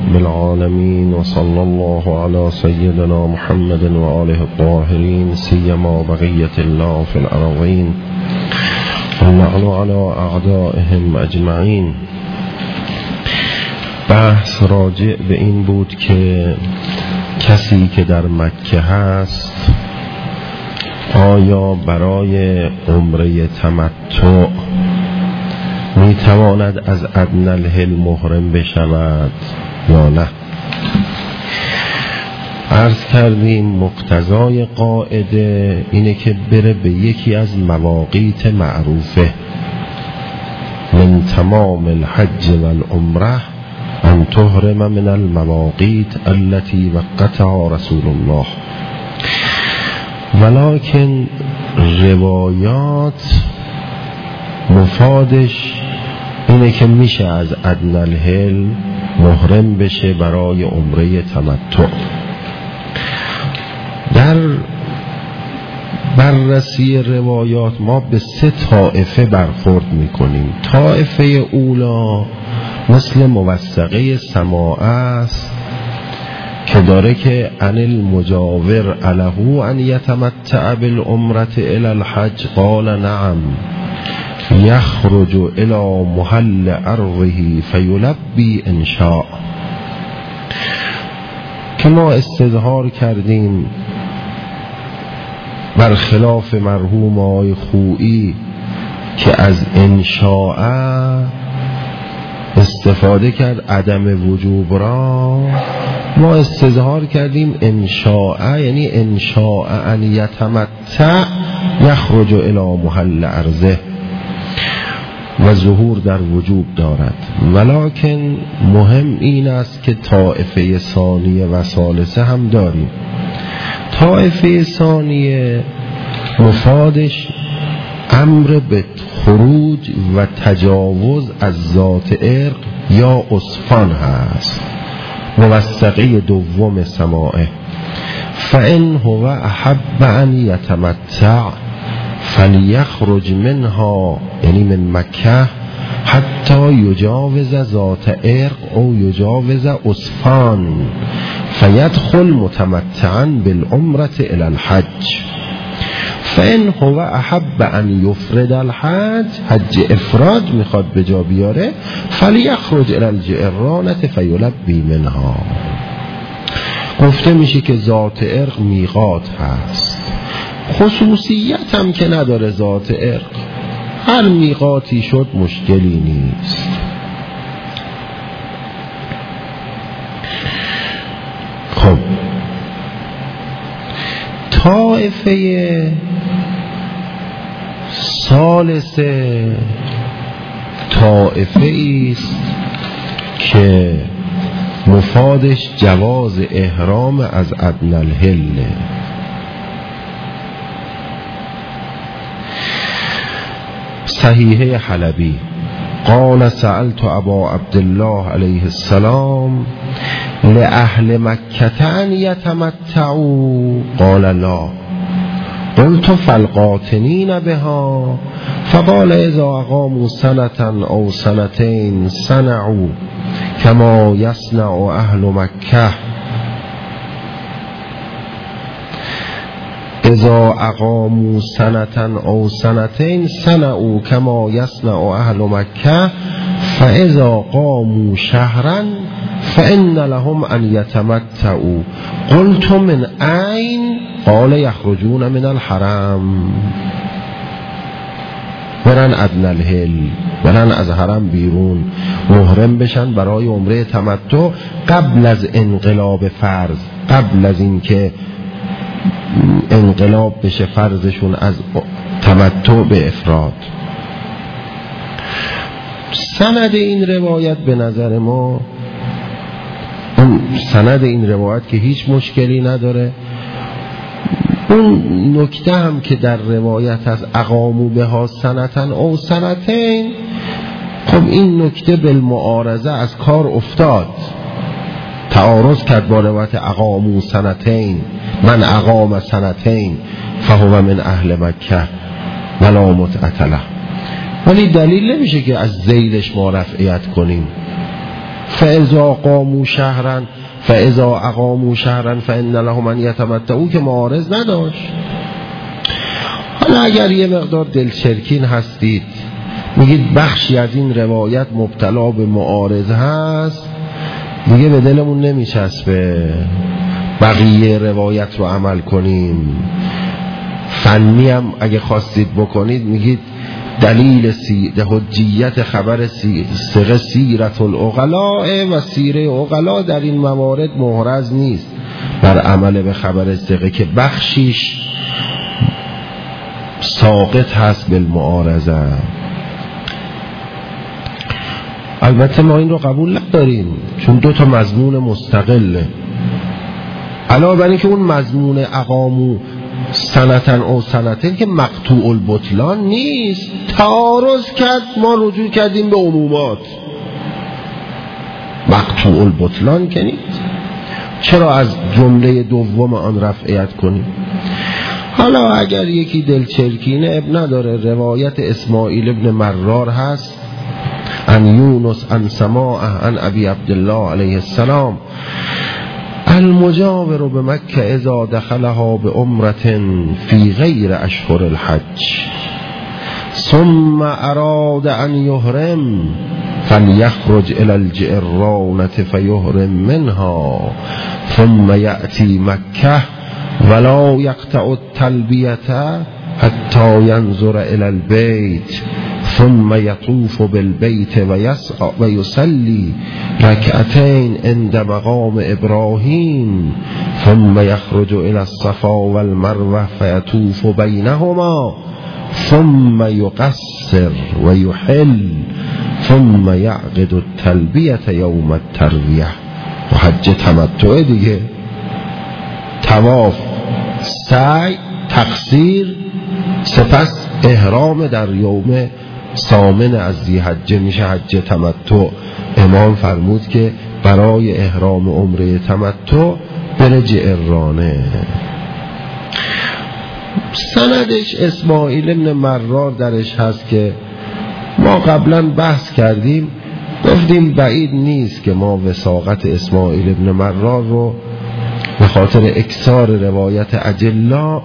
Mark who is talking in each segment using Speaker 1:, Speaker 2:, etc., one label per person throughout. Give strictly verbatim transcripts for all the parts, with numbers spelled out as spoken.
Speaker 1: رب العالمين، وصلى الله على سيدنا محمد وآله الطاهرين، سيما بقية الله في الأرضين، واللعن على أعدائهم أجمعين. بحث راجع به این بود که کسی که در مکه هست آیا برای عمره تمتع می تواند از ادنی الحل محرم بشود یا نه؟ عرض کردیم مقتضای قاعده اینه که بره به یکی از مواقیت معروفه. من تمام الحج والعمره ان تحرم من المواقیت التي وقتها رسول الله. ولكن روایات مفادش اینه که میشه از ادنی الحل محرم بشه برای عمره تمتع. در بررسی روایات ما به سه طائفه برخورد میکنیم. طائفه اولا مثل موثقه سماعه است که داره که ان المجاور علیه ان یتمتع بالعمره الی الحج قال نعم یخرج الی محل ارضه فیلبی ان شاء. که ما استظهار کردیم برخلاف مرحوم آقای خویی که از ان شاء استفاده کرد عدم وجوب را، ما استظهار کردیم ان شاء یعنی ان شاء ان یتمتع یخرج الی محل ارضه و ظهور در وجوب دارد. ولکن مهم این است که طائفه ثانیه و ثالثه هم داریم. طائفه ثانیه مفادش امر به خروج و تجاوز از ذات ارق یا اسفان هست. موثقه دوم سماعه فإن هو احب ان یتمتع فلیخرج منها یعنی من مکه حتی یجاوز ذات ارق او یجاوز اسفان فیدخل متمتعا بالعمره الی الحج. فإن هو احب ان یفرد الحج، حج افراد میخواد به جا بیاره، فلیخرج الی الجعرانه فیلبی منها. گفته میشه که ذات ارق میقات هست، خصوصیت هم که نداره ذات ارق، هر میقاتی شد مشکلی نیست. خب طائفه ثالثه طائفه ایست که مفادش جواز احرام از ادنی الحل. صحیحه حلبی قال سألت ابا عبدالله علیه السلام لأهل مکة ان یتمتعوا قال لا قلت فالقاطنین بها فقال اذا اقاموا سنة او سنتين صنعوا كما يصنع اهل مکة اذا اقاموا سنة او سنتين صنعوا كما يصنع اهل مکة فاذا قاموا شهرا فإن لهم ان يتمتعوا قلت من أين قال یخرجون من الحرم. برن ادنی الحل، برن از حرم بیرون، محرم بشن برای عمره تمتع قبل از انقلاب فرض، قبل از اینکه انقلاب بشه فرضشون از تمتع به افراد. سند این روایت به نظر ما، سند این روایت که هیچ مشکلی نداره. اون نکته هم که در روایت از اقامو بها سنتن او سنتین، خب این نکته بالمعارضه از کار افتاد، تعارض کرد با روایت اقامو سنتین، من اقام سنتین فهو من اهل مکه ولا متعتله. ولی دلیل نمیشه که از ذیلش ما رفعیت کنیم. فاذا قاموا شهرا فاذا اقاموا شهرا فان لهم ان یتمتعوا که معارض نداشت. حالا اگر یه مقدار دلچرکین هستید میگید بخشی از این روایت مبتلا به معارض هست، دیگه به دلمون نمیچسبه بقیه روایت رو عمل کنیم، فنی هم اگه خواستید بکنید میگید دلیل سی... حجیت خبر سی... سیره سیرت العقلاء و سیره عقلا در این موارد محرز نیست بر عمل به خبر سیره که بخشیش ساقط هست بالمعارضه. البته ما این رو قبول نداریم چون دو تا مضمون مستقله، علاوه بر این که اون مضمون اقامو سنتن او سنتن که مقطوع البطلان نیست، تعارض کرد ما رجوع کردیم به عمومات، مقطوع البطلان که نیست، چرا از جمله دوم آن رفعیت کنیم؟ حالا اگر یکی دلچرکینه اب نداره، روایت اسماعیل ابن مرار هست عن یونس عن سماعه عن ابی عبدالله علیه السلام المجاور بمکه اذا دخلها بعمرة فی غیر اشهر الحج ثم اراد ان یحرم فلیخرج الى الجعرانة فیحرم منها ثم یأتی مکه ولا یقطع التلبیة حتی ینظر الى البیت ثم يطوف بالبيت ويسعى ويصلي ركعتين عند مقام إبراهيم ثم يخرج إلى الصفا والمروة فيطوف بينهما ثم يقصر ويحل ثم يعقد التلبية يوم التروية. و حج تمتع دیگه، طواف، سعی، تقصیر، سپس احرام در یوم ثامن از ذی‌حجه میشه حج تمتع. امام فرمود که برای احرام عمره تمتع بره جعرانه. سندش اسماعیل ابن مرار درش هست که ما قبلا بحث کردیم، گفتیم بعید نیست که ما وثاقت اسماعیل ابن مرار رو به خاطر اکثار روایت اجلا،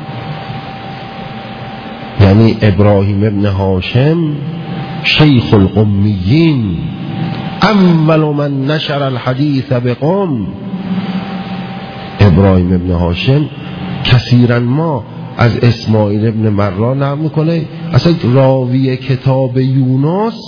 Speaker 1: یعنی ابراهیم ابن هاشم شیخ القمیین اول من نشر الحدیث بقم، ابراهیم ابن هاشم کثیرا ما از اسماعیل ابن مرار نقل میکنه. اصلا راوی کتاب یونس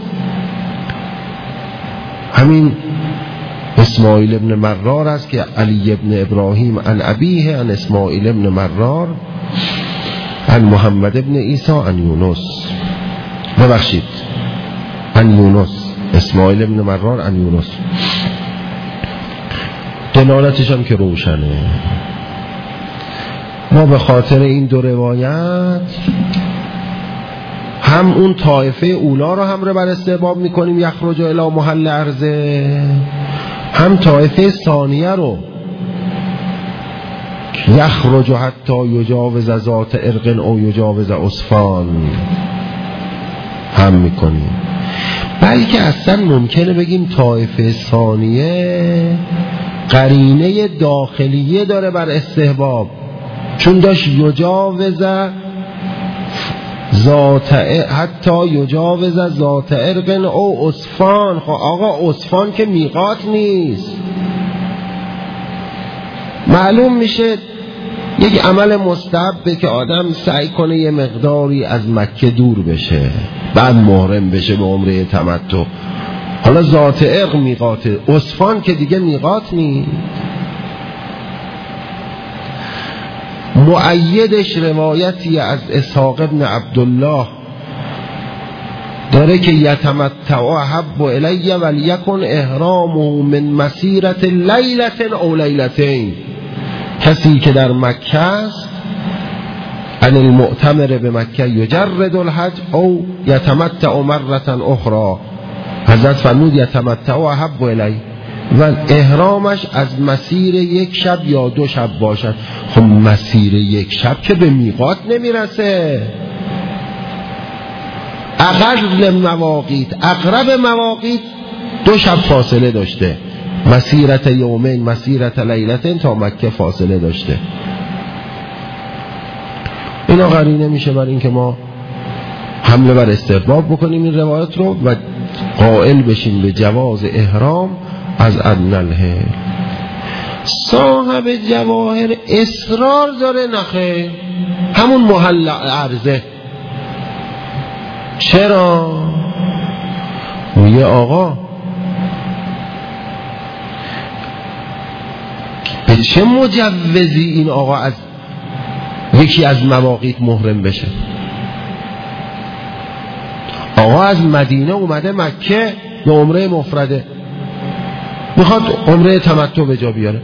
Speaker 1: همین اسماعیل ابن مرار است که علی ابن ابراهیم عن ابیه عن اسماعیل ابن مرار عن محمد ابن عیسی عن یونس، ببخشید عن یونس، اسماعیل ابن مرار عن یونس. دلالتش هم که روشنه. ما به خاطر این دو روایت هم اون طایفه اولا رو هم رو بر استحباب میکنیم یخرج الی محل عرضه، هم طایفه ثانیه رو یخرج حتی یجاوز ذات ارق او یجاوز اصفان هم میکنیم. بلکه اصلا ممکنه بگیم طایفه ثانیه قرینه داخلیه داره بر استحباب، چون داشت یجاوز ذات حتی یجاوز ذات ارق او اصفان. خب آقا اصفان که میقات نیست، معلوم میشه یک عمل مستحبه که آدم سعی کنه یه مقداری از مکه دور بشه بعد محرم بشه به عمره تمتع. حالا ذات ارق میقاته، اصفان که دیگه میقات نیست. مؤیدش روایتی از اسحاق ابن عبدالله داره که یتمتع احب الی ولیکن احرامه من مسیرت لیلت او لیلتین، کسی که در مکه است عن المعتمر به مکه یجرد الحج او یتمتع مرة اخرى، حضرت فرمود یتمتع احب الی و احرامش از مسیر یک شب یا دو شب باشد. خب مسیر یک شب که به میقات نمیرسه. اقل مواقیت، اقرب مواقیت دو شب فاصله داشته، مسیرت یومین مسیرت لیلتین، تا مکه فاصله داشته. اینا قرینه میشه بر این که ما حمله بر استحباب بکنیم این روایت رو و قائل بشیم به جواز احرام از ادنی الحل. صاحب جواهر اصرار داره نخیر، همون محل عرضه. چرا؟ میگه آقا به چه مجوزی این آقا از یکی از مواقیت محرم بشه؟ آقا از مدینه اومده مکه به عمره مفرده، میخواد عمره تمتع به جا بیاره.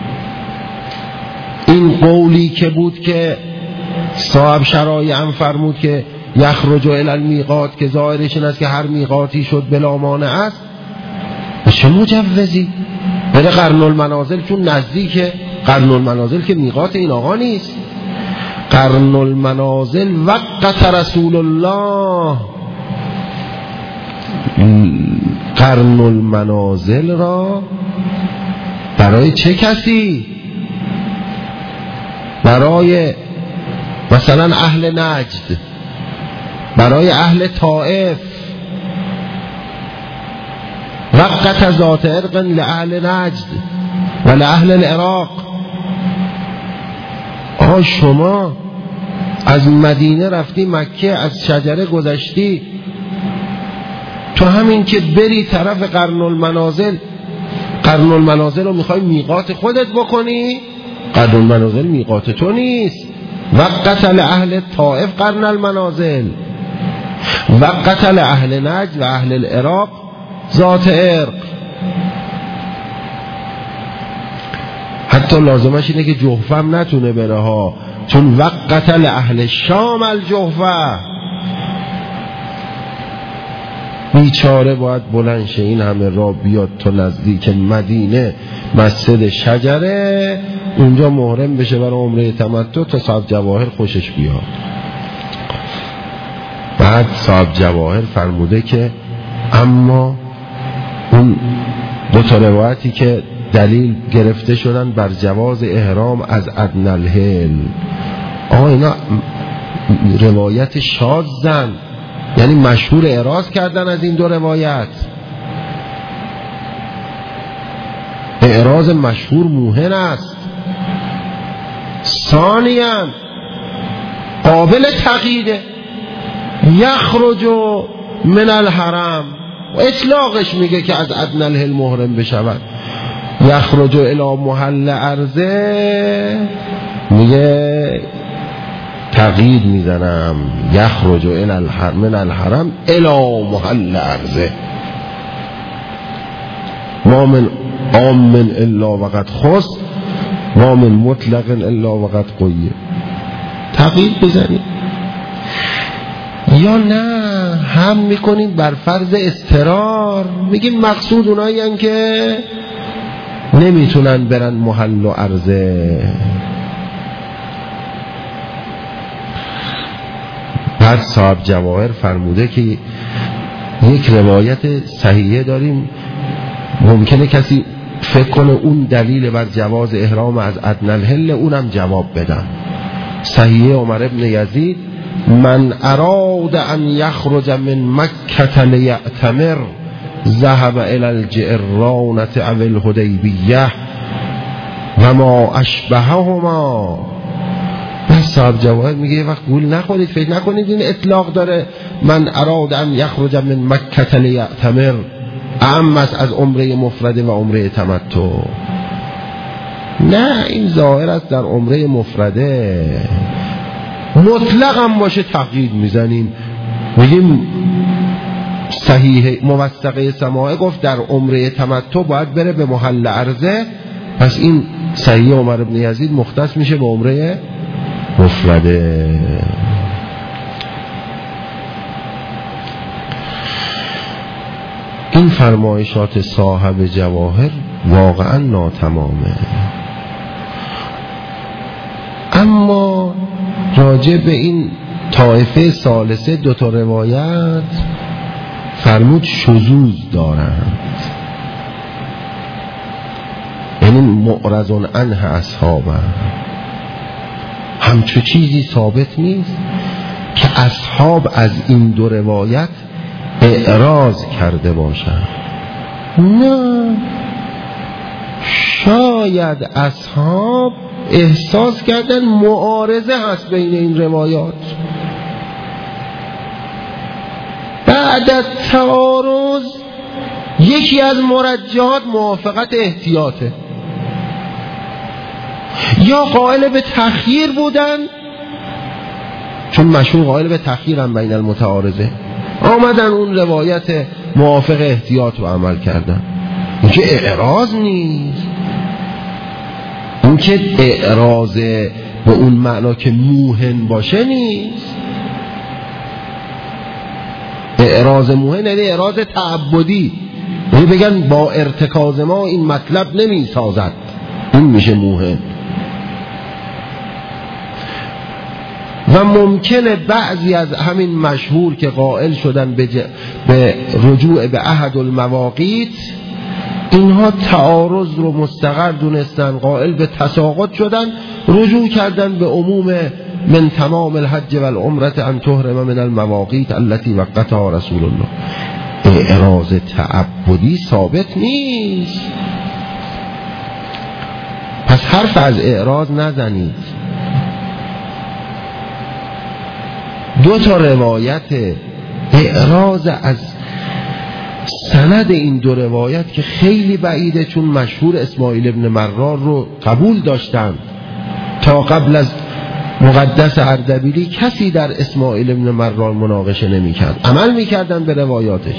Speaker 1: این قولی که بود که صاحب شرایع هم فرمود که یخرج الی المیقات، که ظاهرش این است که هر میقاتی شد بلا مانع است، به چه مجوزی بره قرن المنازل؟ چون نزدیکه. قرن المنازل که میقات این آقا نیست. قرن المنازل وقت رسول الله، قرن المنازل را برای چه کسی؟ برای مثلا اهل نجد، برای اهل طائف. وقت ذات ارق لأهل نجد و لأهل العراق. آه شما از مدینه رفتی مکه، از شجره گذشتی، تو همین که بری طرف قرن المنازل، قرن المنازل رو میخوای میقات خودت بکنی؟ قرن المنازل میقات تو نیست. وقت لأهل طائف قرن المنازل، وقت لأهل نجد و اهل العراق ذات ارق. حتی لازمش اینه که جحفه هم نتونه بره ها، چون وقت لأهل شام الجحفه. بیچاره باید بلند شه این همه راه بیاد تا نزدیک مدینه مسجد شجره، اونجا محرم بشه برای عمره تمتع تا صاحب جواهر خوشش بیاد. بعد صاحب جواهر فرموده که اما اون دو تا روایتی که دلیل گرفته شدن بر جواز احرام از ادنی الحل، آقا اینا روایت شاذن، یعنی مشهور اعراض کردن از این دو روایت. اعراض مشهور موهن است. ثانیاً قابل تقییده، یخرج من الحرم، و اطلاقش میگه که از ادنی الحل محرم بشود. یخرج الی محل عرضه میگه تقیید میزنم، یخرج الی الحرم من الحرم الی محل عرضه، ما من عام الا وقد خص ما من مطلق الا وقد قید. تقیید بزنید. یا نه هم میکنیم بر فرض اضطرار، میگیم مقصود اونایی هن که نمیتونن برن محل و عرضه. بعد صاحب جواهر فرموده که یک روایت صحیحه داریم، ممکنه کسی فکر کنه اون دلیل بر جواز احرام از ادنی الحل، اونم جواب بدم. صحیحه عمر ابن یزید، من اراد ان یخرج من مکة لیعتمر ذهب الی الجعرانة او الحدیبیة و ما اشبههما. صاحب جواهر میگه یه وقت گول نخورید، فکر نکنید این اطلاق داره من اراد ان یخرج من مکة لیعتمر اعم است از عمره مفرده و عمره تمتع. نه، این ظاهر است در عمره مفرده. مطلق هم باشه تقیید میزنیم، میگیم صحیح موثقه سماعه گفت در عمره تمتع باید بره به محل عرضه، پس این صحیح عمر ابن یزید مختص میشه به عمره مفرده. این فرمایشات صاحب جواهر واقعا ناتمامه. اما راجع به این طایفه ثالثه دو تا روایت فرمود شذوذ دارند، یعنی معرض عنه اصحابند. همچو چیزی ثابت نیست که اصحاب از این دو روایت اعراض کرده باشند. نه، شاید اصحاب احساس کردن معارضه هست بین این روایات، بعد از تعارض یکی از مرجحات موافقت احتیاطه، یا قائل به تخییر بودن، چون مشهور قائل به تخییر هم بین المتعارضه، آمدن اون روایت موافق احتیاط رو عمل کردن. این که اعراض نیست، این که اعراض به اون معنا که موهن باشه نیست. اعراض موهن یعنی اعراض تعبدی، یعنی بگن با ارتکاز ما این مطلب نمی سازد، این میشه موهن. و ممکنه بعضی از همین مشهور که قائل شدن به, ج... به رجوع به احد المواقیت، اینها تعارض رو مستقر دونستن، قائل به تساقط شدن، رجوع کردن به عموم من تمام الحج والعمرة ان تحرم من المواقیت التي وقتها رسول الله. اعراض تعبدی ثابت نیست، پس حرف از اعراض نزنید. دو تا روایت اعراض از سند این دو روایت که خیلی بعیده، چون مشهور اسماعیل ابن مرار رو قبول داشتن. تا قبل از مقدس اردبیلی کسی در اسماعیل ابن مرار مناقشه نمی کرد، عمل می کردن به روایاتش.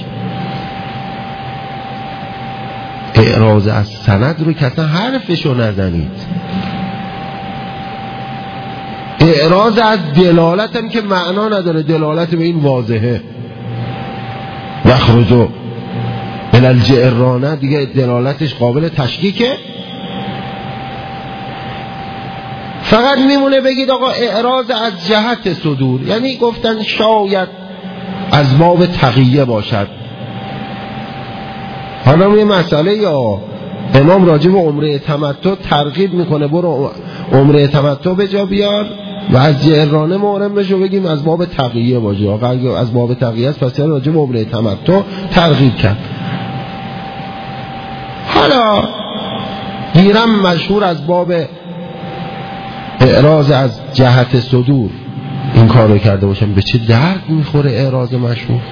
Speaker 1: اعراض از سند رو کسا حرفشو نزنید. اعراض از دلالت هم که معنا نداره، دلالت به این واضحه، یخرجو من الجعرانه دیگه دلالتش قابل تشکیکه. فقط میمونه بگید آقا اعراض از جهت صدور، یعنی گفتن شاید از باب تقیه باشد. حالا یه مسئله، یا امام راجع به عمره تمتع ترغیب میکنه برو عمره تمتع به جا بیار، و از جعرانه محرم بشو، بگیم از باب تقیه باشه. آقا اگه از باب تقیه است پس راجع به عمره تمتع ترغیب کرد. حالا گیرم مشهور از باب اعراض از جهت صدور این کار رو کرده باشم، به چه درد میخوره اعراض مشهور؟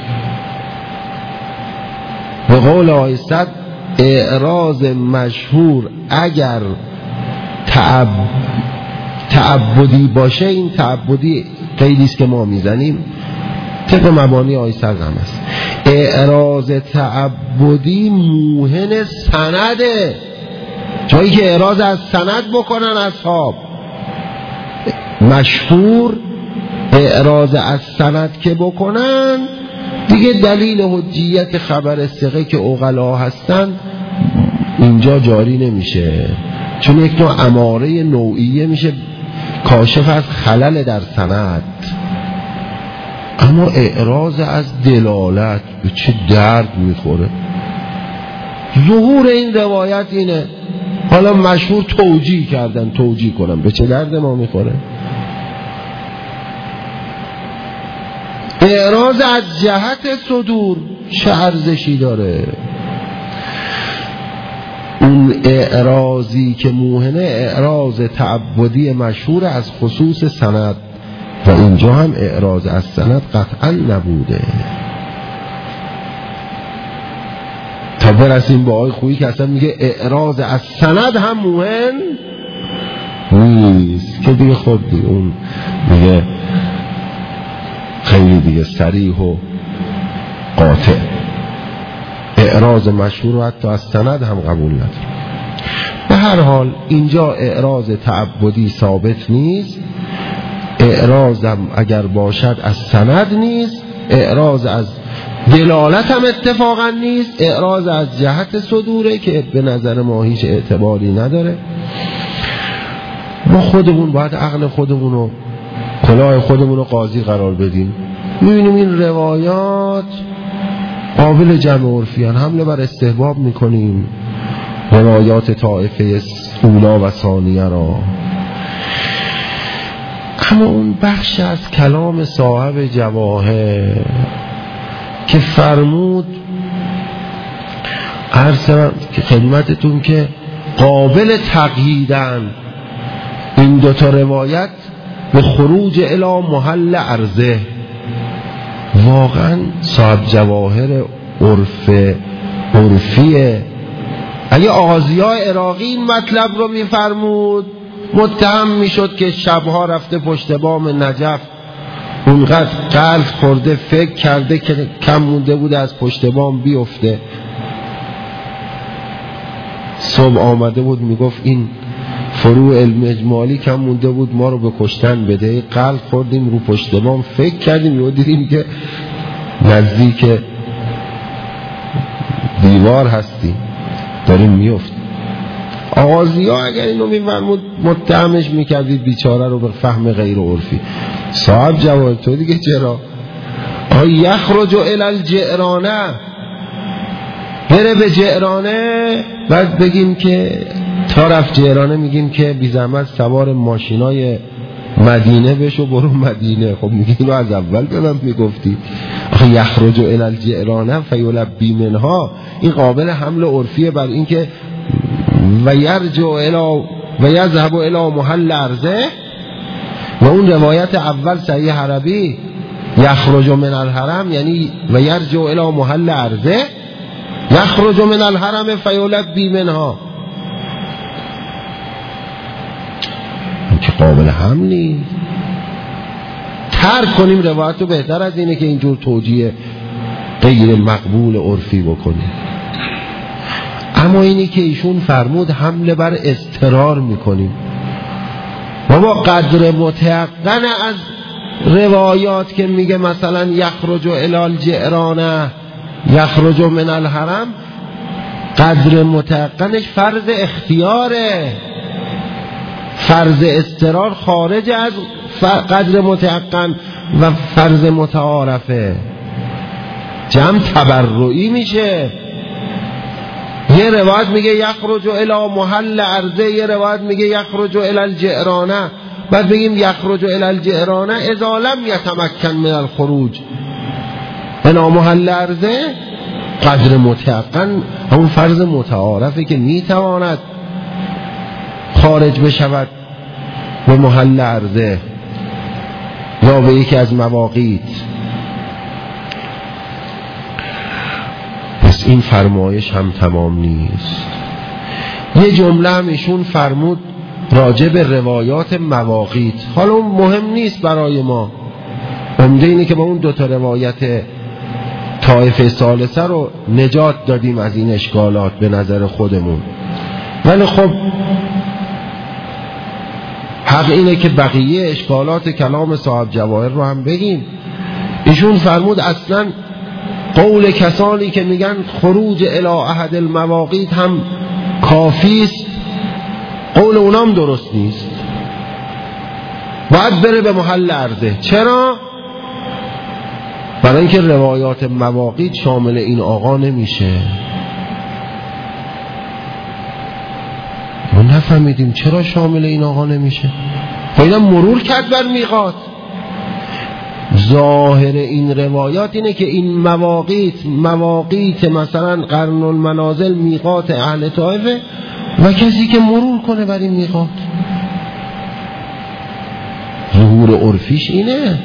Speaker 1: به قول آقای صد اعراض مشهور اگر تعب تعبدی باشه، این تعبدی قیدیست که ما میزنیم طبق مبانی آقای صد هم است. اعراض تعبدی موهن سنده، جایی که اعراض از سند بکنن اصحاب. مشهور اعراض از سند که بکنن دیگه دلیل حجیت خبر ثقه که عقلا هستن اینجا جاری نمیشه، چون یک نوع اماره نوعیه میشه کاشف از خلل در سند. اما اعراض از دلالت به چه درد میخوره؟ ظهور این روایت اینه، حالا مشهور توجیه کردن، توجیه کنم به چه درد ما میخوره؟ اعراض از جهت صدور چه ارزشی داره؟ اون اعراضی که موهنه اعراض تعبدی مشهور از خصوص سند، و اینجا هم اعراض از سند قطعا نبوده. تا برسیم با آقای خویی که اصلا میگه اعراض از سند هم موهن نیست، که دیگه خود دیگه اون میگه خیلی دیگه صریح و قاطع. اعراض مشهور و حتی از سند هم قبول نداره. به هر حال اینجا اعراض تعبدی ثابت نیست، اعراض هم اگر باشد از سند نیست، اعراض از دلالت هم اتفاقا نیست، اعراض از جهت صدوره که به نظر ما هیچ اعتباری نداره. ما خودمون باید عقل خودمون رو، کلاه خودمون رو قاضی قرار بدیم. میبینیم این روایات قابل جمع عرفیان، حمله بر استحباب میکنیم روایات طائفه اولا و ثانیه را. اما اون بخش از کلام صاحب جواهر که فرمود عرض خدمتتون که قابل تقییدن این دوتا روایت به خروج الی محل عرضه، واقعا صاحب جواهر عرف عرفیه. اگه آغازیای عراقی این مطلب رو میفرمود متهم میشد که شبها رفته پشت بام نجف اونقدر قلب خورده فکر کرده که کم مونده بوده از پشت بام بیفته. صبح آمده بود میگفت این فروع علم اجمالی کم مونده بود ما رو به کشتن بده، قلب خوردیم رو پشت بام فکر کردیم و دیدیم که نزدیک دیوار هستیم داریم میفتیم. آغازی ها اگر اینو میفرمود متهمش میکردید بیچاره رو به فهم غیر عرفی. صاحب جواهر تو دیگه چرا آی یخرج الی الجعرانه، بره به جعرانه، بعد بگیم که طرف جعرانه میگیم که بی زحمت سوار ماشینای مدینه بشو برو مدینه. خب میگی اینو از اول به من میگفتی. آخه یخرج الی الجعرانه فیلبی منها، این قابل حمل عرفیه بر این که و یرجع الی و یذهب الی محل عرضه. و اون روایت اول صحیح عربی یخرج من الحرم یعنی و یرجع الی محل عرضه، یخرج من الحرم فیلبی منها، که قابل حمل نیست. ترک کنیم روایت رو، بهتر از اینه که اینجور توجیه غیر مقبول عرفی بکنیم. اما اینی که ایشون فرمود حمله بر اضطرار میکنیم. بابا قدر متیقن از روایات که میگه مثلا یخرج الی الجعرانه یخرج من الحرم، قدر متیقنش فرض اختیاره، فرض اضطرار خارج از قدر متیقن و فرض متعارفه، جمع تبرعی میشه. یه روایت میگه یخرج الی محل عرضه، یه روایت میگه یخرج الی الجعرانه، بعد بگیم یخرج الی الجعرانه اذا لم یتمکن من الخروج الی محل عرضه. قدر متیقن همون فرض متعارفه که میتواند خارج بشود به محل عرضه یا به یکی از مواقیت. پس این فرمایش هم تمام نیست. یه جمله هم ایشون فرمود راجع به روایات مواقیت. حالا اون مهم نیست برای ما، عمده اینه که با اون دوتا روایت طائفه ثالثه رو نجات دادیم از این اشکالات به نظر خودمون. ولی خب حق اینه که بقیه اشکالات کلام صاحب جواهر رو هم بگیم. ایشون فرمود اصلا قول کسانی که میگن خروج الی احد المواقیت هم کافی است، قول اونام درست نیست، باید بره به محل عرضه. چرا؟ برای اینکه روایات مواقیت شامل این آقا نمیشه. ما نفهمیدیم چرا شامل این آقا نمیشه. اینا مرور کرد بر میقات. ظاهر این روایات اینه که این مواقیت مواقیت مثلا قرن المنازل میقات اهل طائفه و کسی که مرور کنه بر این میقات، ظهور عرفیش اینه.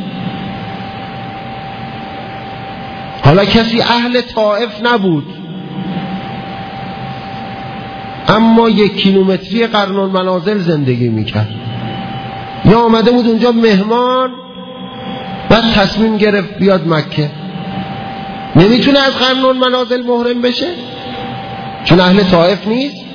Speaker 1: حالا کسی اهل طائف نبود اما یک کیلومتری قرن المنازل زندگی میکرد، یا آمده بود اونجا مهمان بعد تصمیم گرفت بیاد مکه، نمیتونه از قرن المنازل محرم بشه چون اهل طائف نیست؟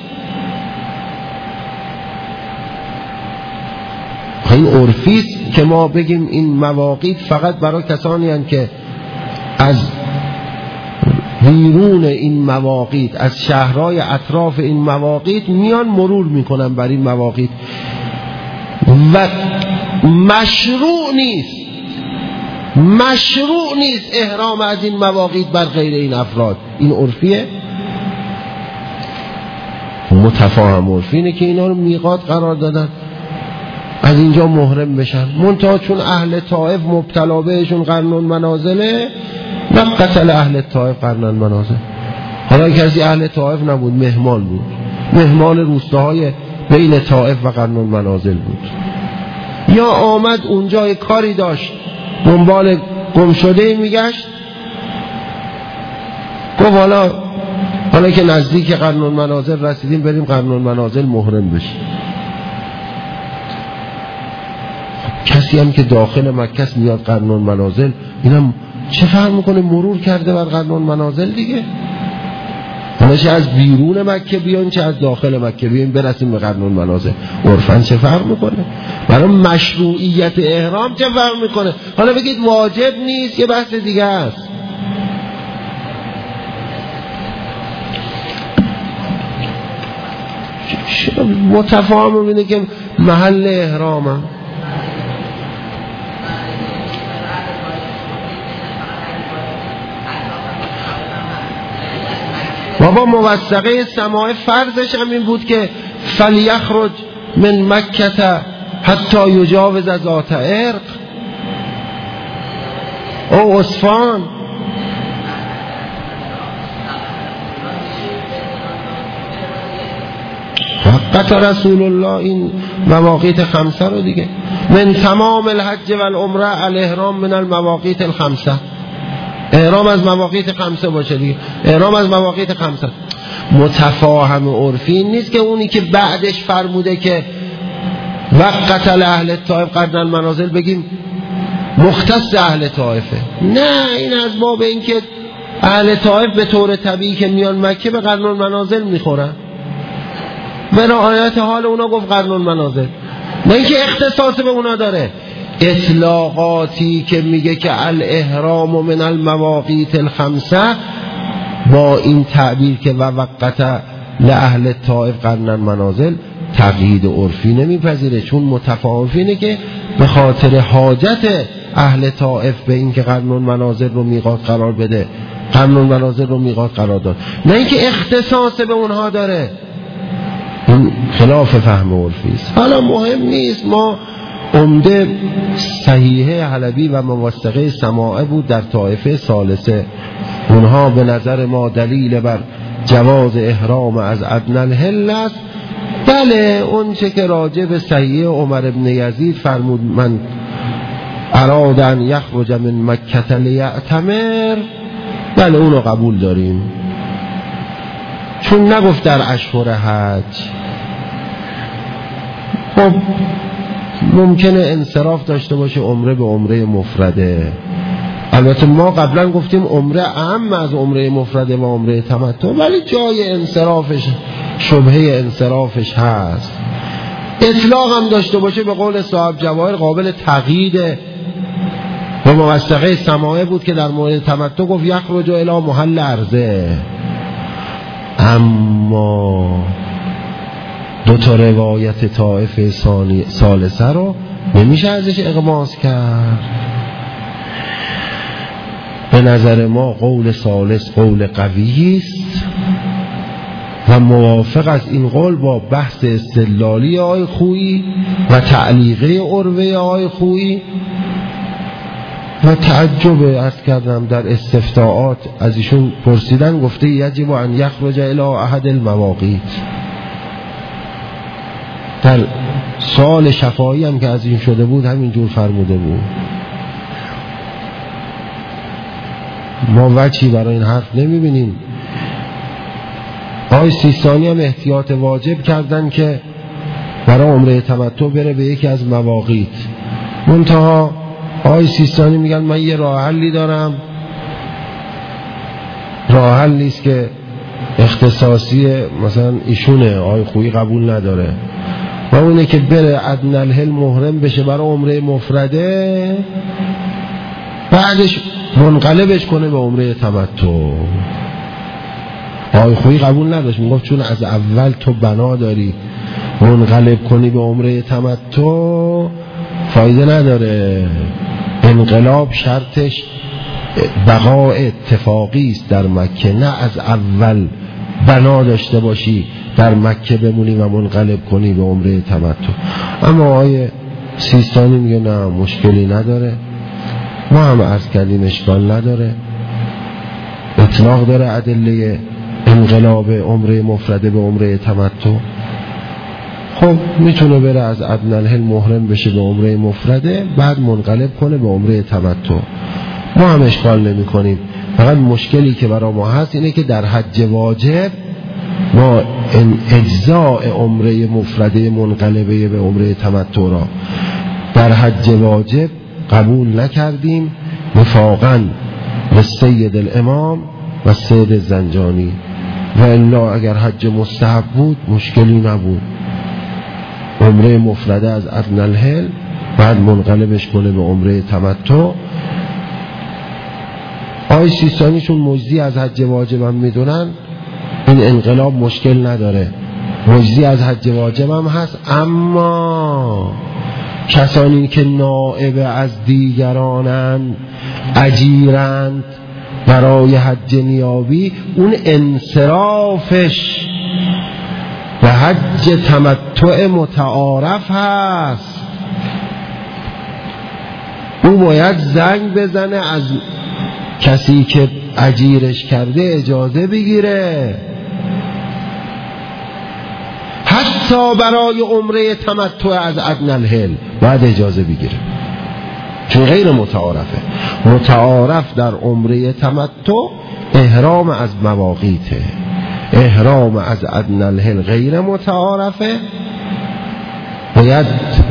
Speaker 1: این عرفیست که ما بگیم این مواقیت فقط برای کسانی هستند که از بیرون این مواقیت، از شهرهای اطراف این مواقیت میان مرور میکنن بر این مواقیت و مشروع نیست مشروع نیست احرام از این مواقیت بر غیر این افراد. این عرفیه. متفاهم عرفی اینه که اینا رو میقات قرار دادن از اینجا محرم بشن، منتها چون اهل طائف مبتلا بهشون قرن المنازله و قتل اهل طائف قرن المنازل. حالا کسی اهل طائف نبود، مهمان بود، مهمان روستاهای بین طائف و قرن المنازل بود، یا آمد اونجا کاری داشت دنبال گم شده میگشت، گفت حالا حالا که نزدیک قرن المنازل رسیدیم بریم قرن المنازل محرم بشیم. کسی هم که داخل مکه است میاد قرن المنازل، اینم چه فرق میکنه؟ مرور کرده بر قرن المنازل دیگه. حالا چه از بیرون مکه بیان چه از داخل مکه بیان برسیم به قرن المنازل، عرفاً چه فرق میکنه؟ برای مشروعیت احرام چه فرق میکنه؟ حالا بگید واجب نیست، یه بحث دیگه است. متفاهم اینه که محل احرامه. بابا موثقه سماع فرضش هم این بود که فلیخرج من مکه حتی یجاوز ذات عرق او عصفان. وقت رسول الله این مواقیت خمسه رو دیگه، من تمام الحج و العمره الاحرام من المواقیت الخمسه. احرام از مواقیت خمسه باشه دیگه، احرام از مواقیت خمسه. متفاهم عرفی نیست که اونی که بعدش فرموده که وقت اهل طائف قرن المنازل بگیم مختص اهل طائفه. نه، این از باب این که اهل طائف به طور طبیعی که میان مکه به قرن المنازل میخورن، به رعایت حال اونا گفت قرن المنازل، نه اینکه اختصاص به اونا داره. اطلاقاتی که میگه که الاحرام من المواقیت الخمسه با این تعبیر که و وقت لأهل طائف قرن المنازل تقیید عرفی نمیپذیره، چون متفاهم اینه که به خاطر حاجت اهل طائف به این که قرن المنازل رو میقات قرار بده، قرن المنازل رو میقات قرار داد، نه اینکه اختصاص به اونها داره. این خلاف فهم عرفی است. حالا مهم نیست، ما عمده صحیحه حلبی و موثقه سماعه بود در طائفه ثالثه، اونها به نظر ما دلیل بر جواز احرام از ادنی الحل است. بله، اون چه که راجع به صحیحه عمر ابن یزید فرمود من اراد ان یخرج من مکه لیعتمر، بله اونو قبول داریم، چون نگفت در اشهر حج. خب ممکنه انصراف داشته باشه عمره به عمره مفرده. البته ما قبلا گفتیم عمره اهم از عمره مفرده و عمره تمتع، ولی جای انصرافش، شبهه انصرافش هست. اطلاق هم داشته باشه به قول صاحب جواهر قابل تقیید و موثقه سماعه بود که در مورد تمتع گفت یخرج الی محل عرضه. اما دو تا روایت طائفه ثالثه رو نمیشه ازش اغماس کرد. به نظر ما قول ثالث قول قوی است و موافق از این قول با بحث استدلالی آقای خویی و تعلیقه عروه آقای خویی و تعجب عرض کردم در استفتاءات از ایشون پرسیدن، گفته یجب ان یخرج الی احد المواقیت. در سوال شفاعی هم که از این شده بود همینجور فرموده بود. ما وجهی برای این حرف نمیبینیم. آقای سیستانی هم احتیاط واجب کردن که برای عمره تمتع بره به یکی از مواقیت، منتها آقای سیستانی میگن من یه راه حلی دارم، راه حل نیست که اختصاصی مثلا ایشونه، آقای خویی قبول نداره، و اونه که بره ادنی الحل محرم بشه برای عمره مفرده، بعدش منقلبش کنه به عمره تمتع. آقای خویی قبول نداشت، میگفت چون از اول تو بنا داری منقلب کنی به عمره تمتع فایده نداره، انقلاب شرطش بقای اتفاقی است در مکه، نه از اول بنا داشته باشی در مکه بمونی و منقلب کنی به عمره تمتع. اما آقای سیستانی میگه نه مشکلی نداره، ما هم عرض کردیم اشکال نداره، اطلاق داره ادله انقلاب عمره مفرده به عمره تمتع. خب میتونه بره از ادنی الحل محرم بشه به عمره مفرده، بعد منقلب کنه به عمره تمتع، ما هم اشکال نمی کنیم. فقط مشکلی که برای ما هست اینه که در حج واجب ما اجزاء عمره مفرده منقلبه به عمره تمتع را در حج واجب قبول نکردیم وفاقاً به سید الامام و سید زنجانی، و الا اگر حج مستحب بود مشکلی نبود، عمره مفرده از ادنی الحل بعد منقلبش کنه به عمره تمتع. آقای سیستانی چون مجزی از حج واجب هم میدونن این انقلاب مشکل نداره، مجزی از حج واجب هم هست، اما کسانی که نائب از دیگرانند اجیرند برای حج نیابی، اون انصرافش به حج تمتع متعارف هست، او باید زنگ بزنه از کسی که اجیرش کرده اجازه بگیره، حتی برای عمره تمتع از ادنی الحل باید اجازه بگیره، چون غیر متعارفه. متعارف در عمره تمتع احرام از مواقیته، احرام از ادنی الحل غیر متعارفه، باید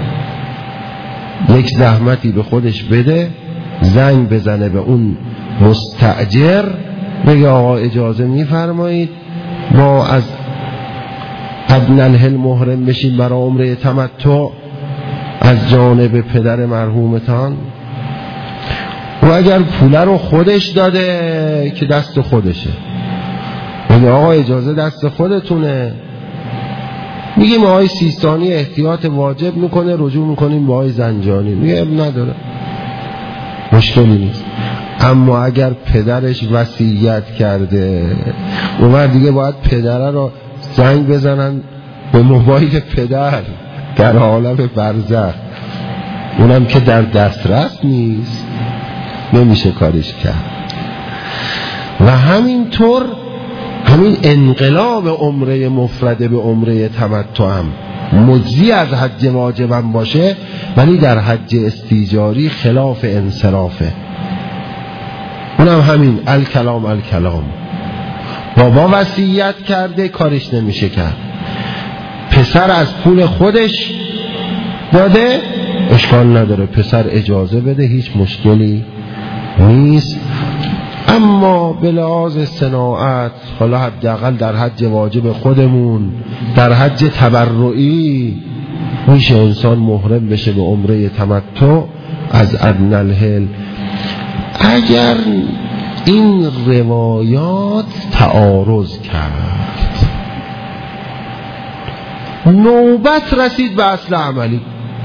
Speaker 1: یک زحمتی به خودش بده، زنگ بزنه به اون مستأجر بگه آقا اجازه میفرمایید ما از ادنی الحل محرم بشیم برای عمره تمتع از جانب پدر مرحومتان، و اگر پوله رو خودش داده که دست خودشه، بگه آقا اجازه دست خودتونه، میگیم آقای سیستانی احتیاط واجب میکنه، رجوع میکنیم با آقای زنجانی، میگه نداره مشکلی نیست. اما اگر پدرش وصیت کرده اون دیگه باید پدره رو زنگ بزنن به موبایل پدر در عالم برزخ، اونم که در دسترس نیست، نمیشه کارش کرد. و همینطور همین انقلاب عمره مفرده به عمره تمتع هم مجزی از حج واجبم باشه، ولی در حج استیجاری خلاف انصرافه، اونم همین الکلام الکلام، بابا وصیت کرده کارش نمیشه کرد، پسر از پول خودش داده اشکال نداره، پسر اجازه بده هیچ مشکلی نیست. اما به لحاظ صناعت حالا حداقل در حج واجب خودمون، در حج تبرعی میشه انسان محرم بشه به عمره تمتع از ادنی الحل اگر این روایات تعارض کرد. نوبت رسید به اصل عملی،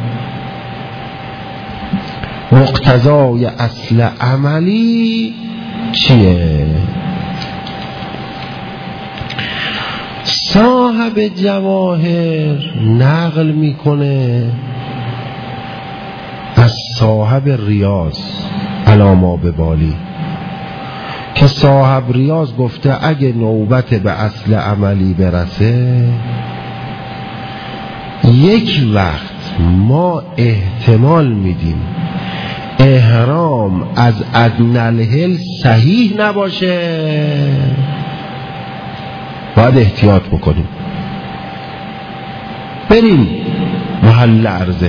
Speaker 1: مقتضای اصل عملی چیه؟ صاحب جواهر نقل میکنه از صاحب ریاض علاما به بالی که صاحب ریاض گفته اگه نوبت به اصل عملی برسه یک وقت ما احتمال میدیم احرام از ادنی الحل صحیح نباشه، باید احتیاط بکنیم، بریم محل عرضه،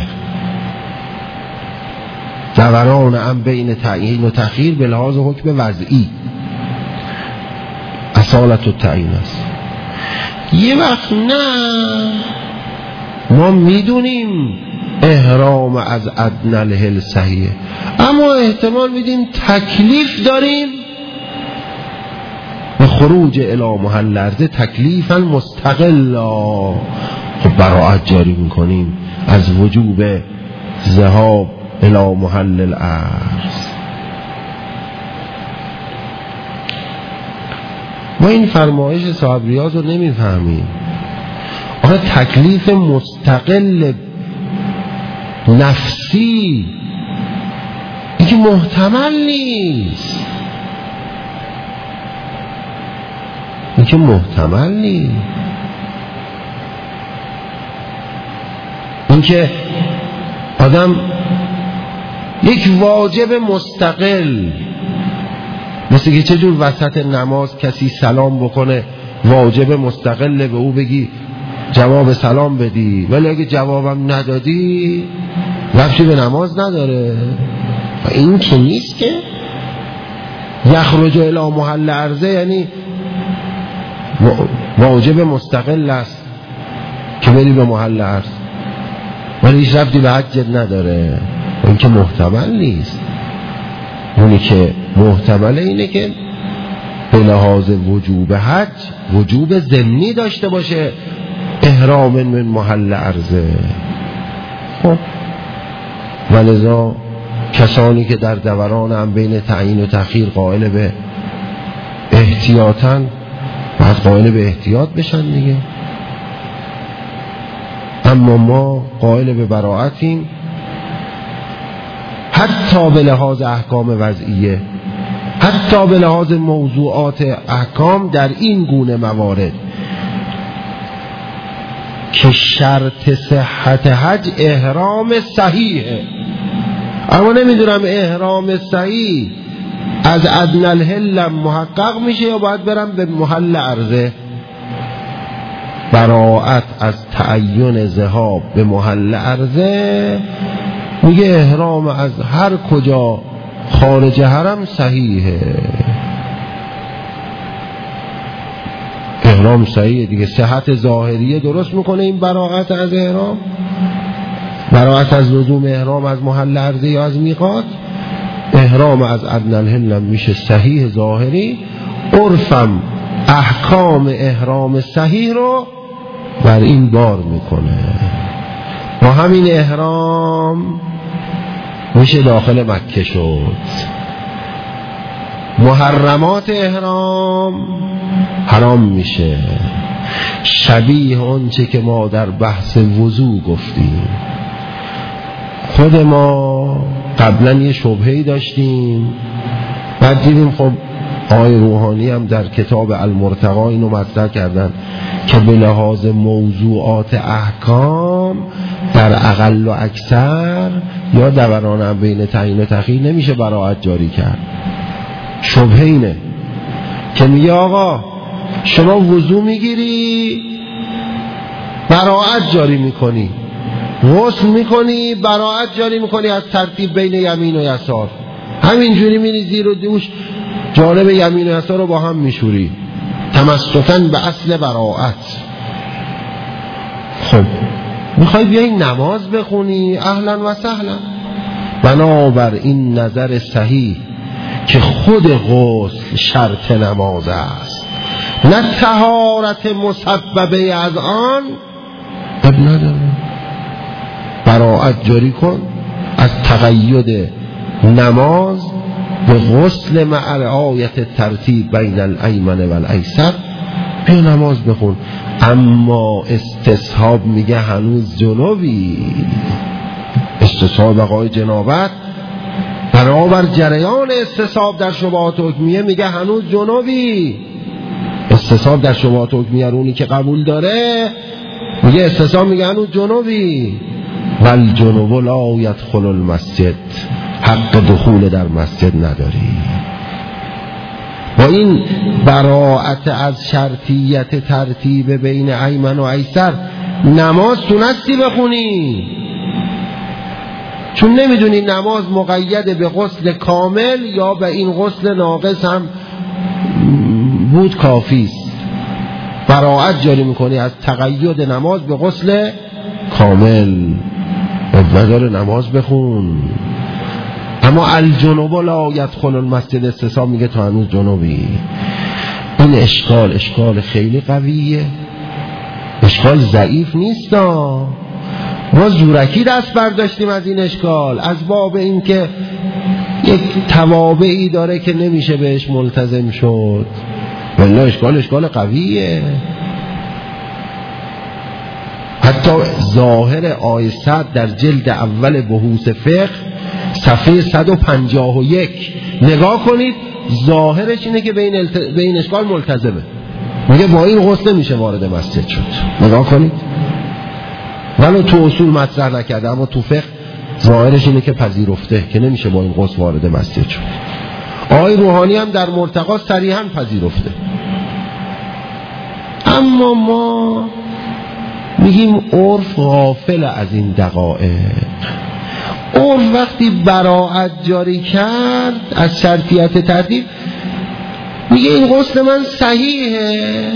Speaker 1: دوران هم بین تعیین و تأخیر به لحاظ حکم وضعی اصالت و تعیین است. یه وقت نه ما میدونیم احرام از ادنی الحل صحیحه، اما احتمال میدیم تکلیف داریم به خروج الی محل عرضه تکلیفا مستقلا، خب براءت جاری میکنیم از وجوب ذهاب الی محل الارض. ما این فرمایش صاحب ریاض رو نمیفهمیم. آخه تکلیف مستقل نفسی این که محتمل نیست، این که محتمل نیست. این که آدم یک واجب مستقل، مثل که چجور وسط نماز کسی سلام بکنه واجب مستقل به او بگی جواب سلام بدی، ولی اگه جوابم ندادی ربطی به نماز نداره. و این که نیست که یخرج الی محل عرضه یعنی واجب مستقل است که بری به محل عرض، ولی هیچ ربطی به حجت نداره. این که محتمل نیست. اونی که محتمل اینه که به لحاظ وجوب حج وجوب ضمنی داشته باشه احرام من محل عرضه. خب ولذا کسانی که در دوران هم بین تعیین و تأخیر قائل به احتیاطن باید قائل به احتیاط بشن دیگه. اما ما قائل به براءتیم، حتی به لحاظ احکام وضعیه، حتی به لحاظ موضوعات احکام در این گونه موارد که شرط صحت حج احرام صحیحه. اما نمیدونم احرام صحیح از ادنی الحل محقق میشه یا باید برم به محل عرضه. براءت از تعین ذهاب به محل عرضه میگه احرام از هر کجا خارج حرم صحیحه. احرام صحیحه دیگه. صحت ظاهریه درست میکنه این براءت از احرام، براءت از لزوم احرام از محل عرضه یا از میقات. احرام از ادنی الحل میشه صحیح ظاهری. عرفم احکام احرام صحیح رو بر این بار میکنه. با همین احرام میشه داخل مکه شد. محرمات احرام حرام میشه، شبیه آنچه که ما در بحث وضو گفتیم. خود ما قبلا یه شبهه‌ای داشتیم، بعد دیدیم خب آقای روحانی هم در کتاب المرتقا اینو مطرح کردن که به لحاظ موضوعات احکام در اقل و اکثر یا دوران هم بین تعیین و تأخیر نمیشه براءت جاری کرد. شبهه اینه که میگه آقا شما وضو میگیری براءت جاری میکنی، غسل میکنی براءت جاری میکنی از ترتیب بین یمین و یسار، همینجوری میری زیر و دوش جانب یمین و یسار رو با هم میشوری تمسکاً به اصل براءت. خب میخوای بیایی نماز بخونی، اهلا و سهلا. بنابر این نظر صحیح که خود غسل شرط نماز است، نه طهارت مسببه از آن، اب نداره، براءت جاری کن از تقید نماز به غسل مع رعایت ترتیب بین الایمن و الایسر. بیا نماز بخون. اما استصحاب میگه هنوز جنوبی. استصحاب بقای جنابت برابر جریان استصحاب در شبهات حکمیه میگه هنوز جنوبی. استصحاب در شبهات حکمیه رونی که قبول داره میگه استصحاب میگه هنوز جنوبی. والجنوب لا يدخل المسجد، حق دخول در مسجد نداری. با این براءت از شرطیت ترتیب بین ایمن و ایسر نماز تونستی بخونی، چون نمیدونی نماز مقید به غسل کامل یا به این غسل ناقص هم بود کافی است. براءت جاری میکنی از تقید نماز به غسل کامل، نداره نماز بخون. اما الجنوب لا يدخل المسجد، استصحاب میگه تو هنوز جنوبی. این اشکال اشکال خیلی قویه، اشکال ضعیف نیست. ما زورکی دست برداشتیم از این اشکال، از باب این که یک توابعی داره که نمیشه بهش ملتزم شد. والله اشکال اشکال قویه. حتی ظاهر آیه صد در جلد اول بحوث فقه صفحه صد و پنجاه و یک نگاه کنید، ظاهرش اینه که به این, الت... به این اشکال ملتزمه. میگه با این غسل نمیشه وارد مسجد شد. نگاه کنید، ولو تو اصول مطرح نکرده اما تو فقه ظاهرش اینه که پذیرفته که نمیشه با این غسل وارد مسجد شد. آقای روحانی هم در مرتقا صریحاً پذیرفته. اما ما میگیم عرف غافل از این دقایق. عرف وقتی براءت جاری کرد از شرطیت ترتیب میگه این غسل من صحیحه،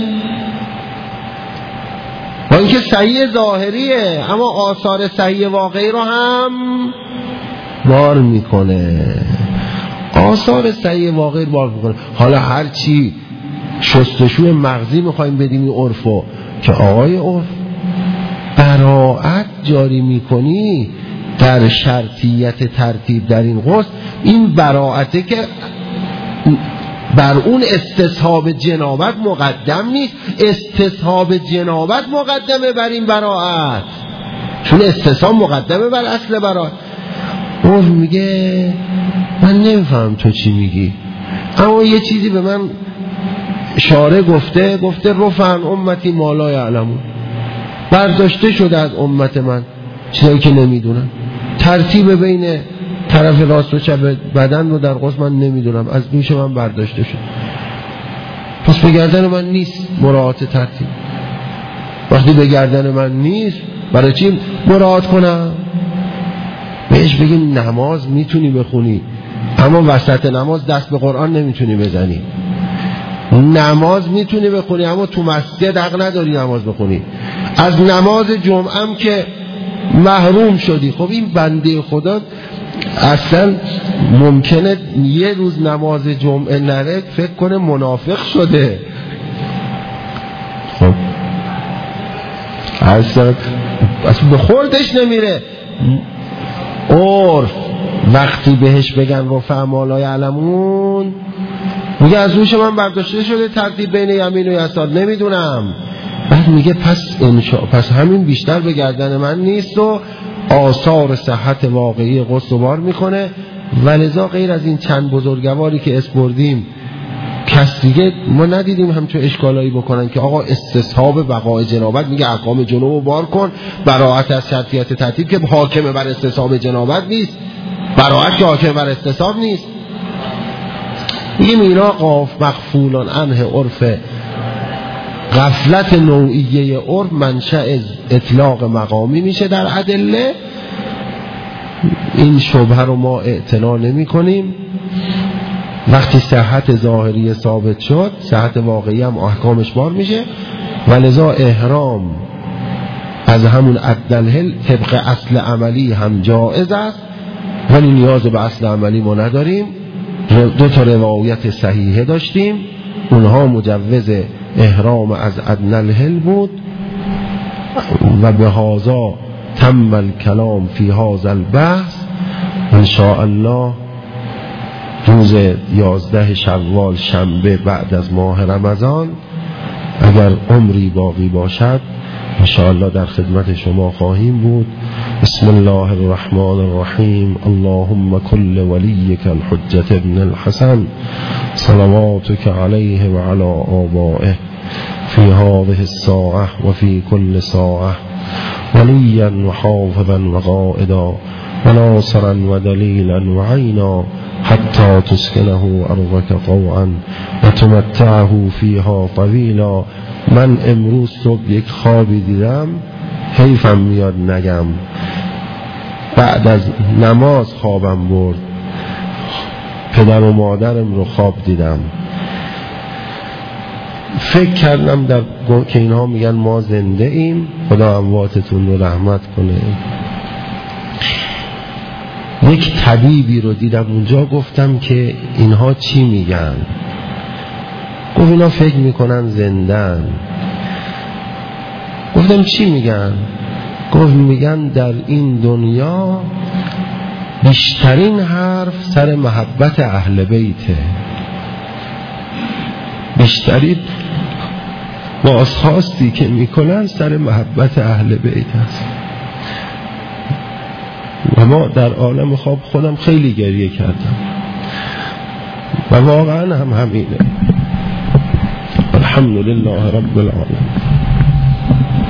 Speaker 1: با اینکه صحیح ظاهریه اما آثار صحیح واقعی رو هم بار میکنه. آثار صحیح واقعی رو بار میکنه. حالا هرچی شستشوی مغزی میخوایم بدیم این عرفو که آقای عرف براءت جاری میکنی در شرطیت ترتیب در این غسل، این براءته که بر اون استصحاب جنابت مقدم نیست، استصحاب جنابت مقدمه بر این براءت، چون استصحاب مقدمه بر اصل براءت. اون میگه من نمیفهم تو چی میگی، اما یه چیزی به من شارع گفته، گفته رفعن امتی ما لا یعلمون، برداشته شده از امت من چیزایی که نمیدونم. ترتیب بین طرف راست و چپ بدن رو در غسل من نمیدونم، از دوش من برداشته شد، پس به گردن من نیست مراعات ترتیب. وقتی به گردن من نیست برای چی مراعات کنم؟ بهش بگیم نماز میتونی بخونی اما وسط نماز دست به قرآن نمیتونی بزنی. نماز میتونی بخونی اما تو مسجد حق نداری نماز بخونی. از نماز جمعه هم که محروم شدی. خب این بنده خدا اصلا ممکنه یه روز نماز جمعه نره فکر کنه منافق شده. خب اصلا اصلا به خوردش نمیره. عرف وقتی بهش بگن رفع ما لا یعلمون میگه از روش من برداشته شده ترتیب بین یمین و یسار نمیدونم. بعد میگه پس انشاء پس همین بیشتر به گردن من نیست و آثار صحت واقعی غسل بار میکنه. ولذا غیر از این چند بزرگواری که اسپردیم کس دیگه ما ندیدیم همچون اشکالایی بکنن که آقا استصحاب بقای جنابت، میگه احکام جنوب بار کن، براءت از شرطیت ترتیب که حاکم بر استصحاب جنابت نیست، براءت که حاکم بر استصحاب نیست. میگه مینا قاف مغفولان عنه عرف، غفلت نوعیه عرف منشأ اطلاق مقامی میشه در ادله. این شبهه رو ما اعتنا نمی کنیم. وقتی صحت ظاهری ثابت شد صحت واقعی هم احکامش بار میشه. ولذا احرام از همون عدل طبق اصل عملی هم جائز است، ولی نیاز به اصل عملی ما نداریم. دو تا روایت صحیحه داشتیم، اونها مجوز احرام از ادنى الحل بود و به هذا تم الکلام فی هذا البحث. ان شاء الله روز یازده شوال شنبه بعد از ماه رمضان اگر عمری باقی باشد ان شاء الله در خدمت شما خواهیم بود. بسم الله الرحمن الرحیم. اللهم كل وليك الحجة ابن الحسن صلواتك عليه وعلى آبائه في هذه الساعة وفي كل ساعة وليا وحافظا وقائدا وناصرا ودليلا وعينا حتى تسكنه أرضك طوعا وتمتعه فيها طويلا. من امروز صبح یک خوابی دیدم حیفم میاد نگم، بعد از نماز خوابم برد، پدر و مادرم رو خواب دیدم، فکر کردم در که اینها میگن ما زنده ایم، خدا امواتتون رو رحمت کنه. یک طبیبی رو دیدم اونجا، گفتم که اینها چی میگن؟ گفت اینا فکر میکنن زندن. گفتم چی میگن؟ گفت میگن در این دنیا بیشترین حرف سر محبت اهل بیته، بیشترین بازخواستی که میکنن سر محبت اهل بیت است. و ما در عالم خواب خودم خیلی گریه کردم و واقعا هم همینه. الحمدلله رب العالمین.